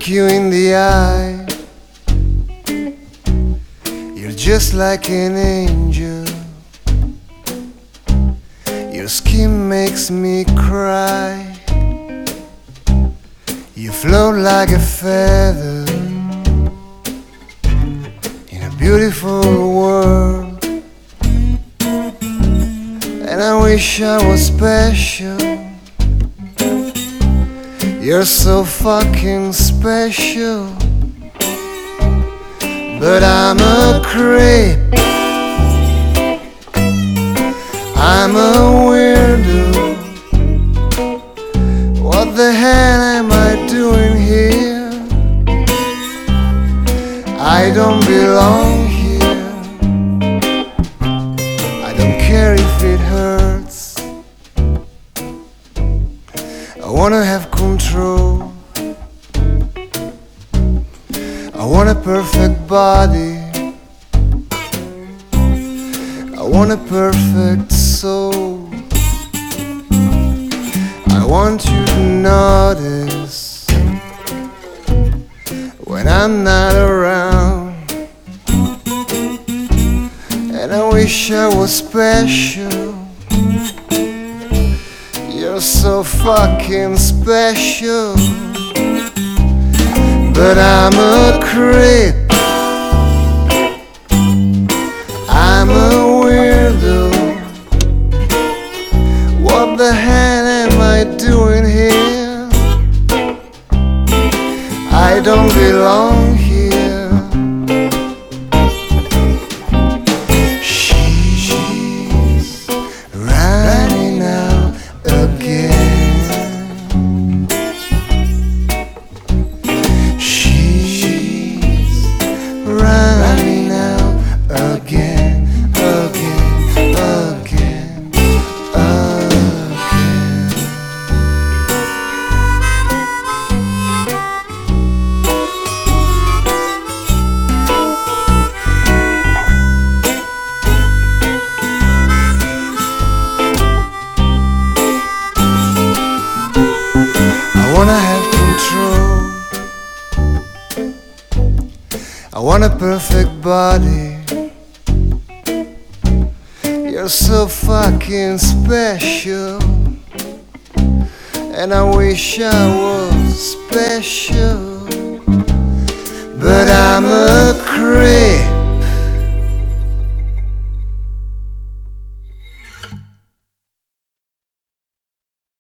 look you in the eye, you're just like an angel. Your skin makes me cry. You float like a feather in a beautiful world. And I wish I was special. You're so fucking special. But I'm a creep, I'm a weirdo. What the hell am I doing here? I don't belong here. I don't care if it hurts. I wanna have control. I want a perfect body. I want a perfect soul. I want you to notice when I'm not around. And I wish I was special. You're so fucking special. But I'm a creep, I'm a weirdo. What the hell am I doing here? I don't belong here. She's running out again. Running out again, again, again, again. I wanna have control. I want a perfect body. You're so fucking special. And I wish I was special. But I'm a creep.